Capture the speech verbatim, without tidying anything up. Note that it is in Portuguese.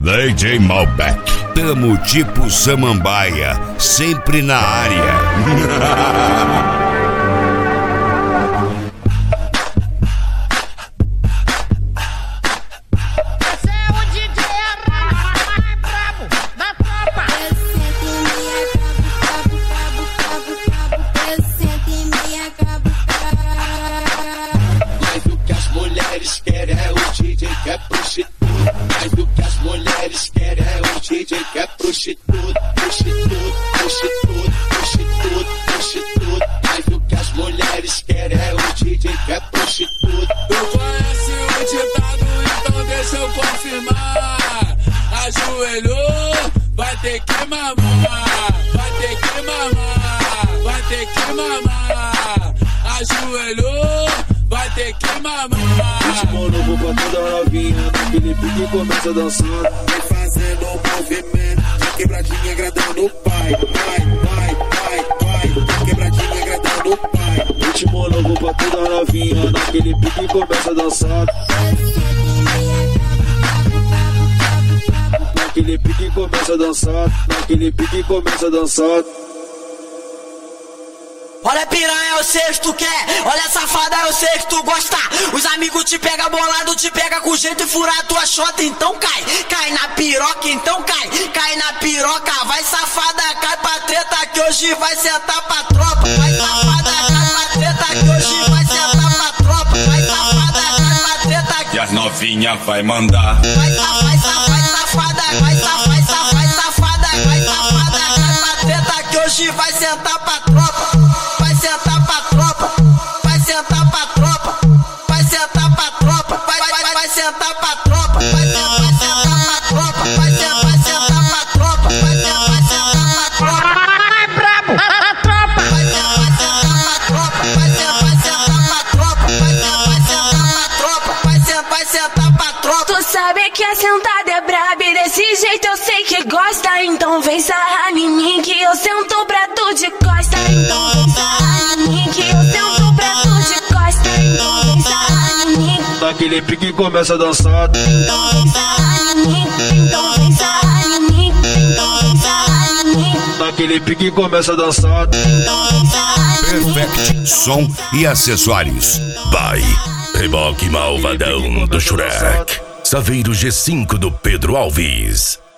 D J Malbec, tamo tipo Samambaia, sempre na área. Querem é o D J que é prostituto. Mas o que as mulheres querem é o D J que é prostituto. Prostituto, prostituto, prostituto, prostituto. Mas o que as mulheres querem é o D J que é prostituto. Tu conhece o ditado, então deixa eu confirmar. Ajoelhou, vai ter que mamar. Vai ter que mamar, vai ter que mamar. Ajoelhou, vai ter que mamar. Ritmo novo pra toda novinha, naquele pique começa dançando. Vem fazendo um movimento, de quebradinha agradando o pai. Vai, vai, vai, vai, de quebradinha agradando o pai. Ritmo novo pra toda novinha, naquele pique começa dançando. Naquele pique começa dançando, naquele pique começa dançando. Olha piranha, eu sei que tu quer. Olha safada, eu sei que tu gosta. Os amigos te pega bolado, te pega com jeito e furar a tua chota, então cai. Cai na piroca, então cai. Cai na piroca, vai safada, cai pra treta que hoje vai sentar pra tropa. Vai safada, cai pra treta que hoje vai sentar pra tropa. Vai safada, cai pra treta que... E as novinha vai mandar. Vai safada, vai safada, vai safada, vai safada, vai safada, vai safada, cai pra treta que hoje vai sentar pra tropa. Vai sentar pra tropa, vai sentar pra tropa, vai sentar pra tropa, vai, vai, vai, vai sentar pra tropa, vai, vai sentar pra tropa, vai, vai sentar pra tropa, vai, vai sentar pra tropa. Ai, brabo, a tropa. Vai, vai sentar pra tropa, vai, vai sentar pra tropa, vai, vai sentar pra tropa, vai, vai sentar pra tropa. Tu sabe que a sentada é braba e desse jeito eu sei que gosta, então vem sarrar em mim que eu sento pra tu de costa, então vem sarrar em mim que eu sento pra tu de costa, então vem sarrar em mim. Naquele pique começa dançando. Então vem sarrar em mim, então vem sarrar em mim, então vem sarrar em mim. Naquele pique começa dançando. Então vem sarrar em mim. Perfect som e acessórios by Reboque Malvadão do Shrek. Saveiro G cinco do Pedro Alves.